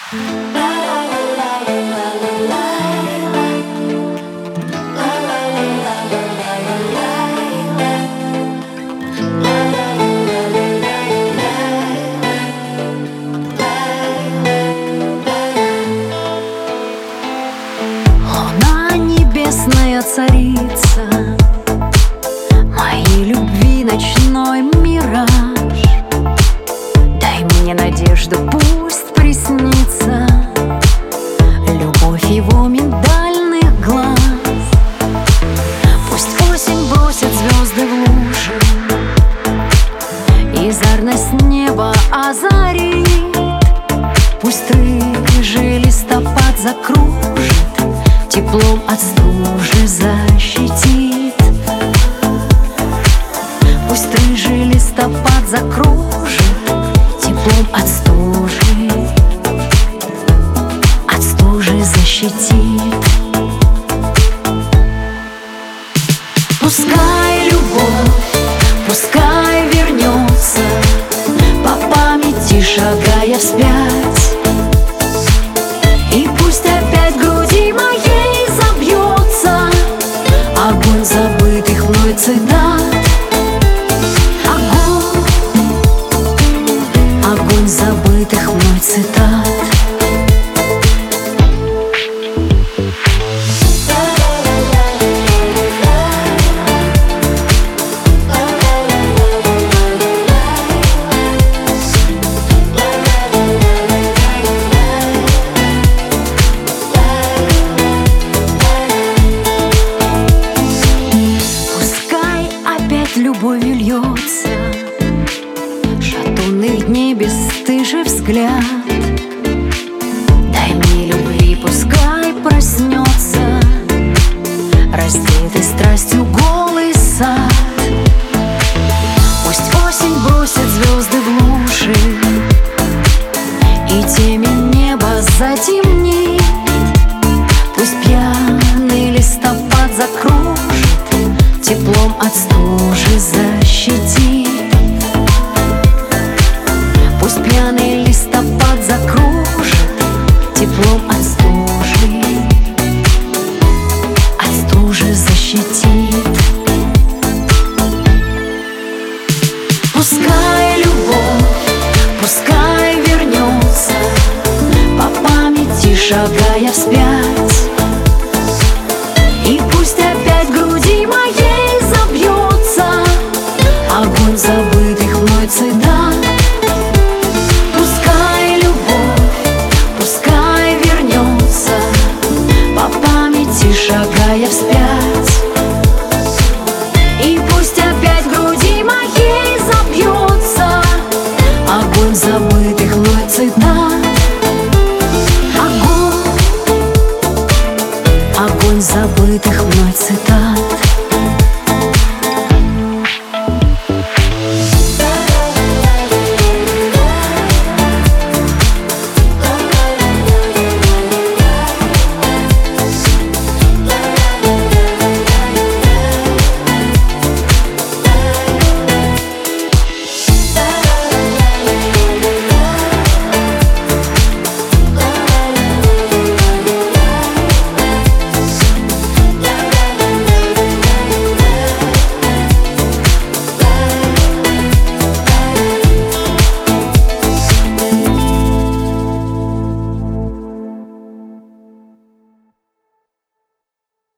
Луна небесная царица моей любви ночной мираж. Дай мне надежду, пусть приснится любовь его миндальных глаз. Пусть осень бросит звезды в лужи и зарность неба озарит. Пусть рыжий листопад закружит, теплом от стужи защитит. Пусть рыжий листопад закружит, теплом от стужи защитит. Пускай любовь, пускай вернется, по памяти шагая вспять. И пусть опять в груди моей забьется огонь забытых мной цитат. Огонь забытых мной цитат. Любовью льется шатунных дней бесстыжий взгляд. Дай мне любви, пускай проснется раздетый страстью голый сад. Пусть осень бросит звезды в лужи и темень неба затемнит. Пусть пьяный листопад закружит, теплом от стужи защитит. Пусть пьяный листопад закружит, теплом от стужи защитит. Пускай любовь, пускай вернется, по памяти шагая вспять.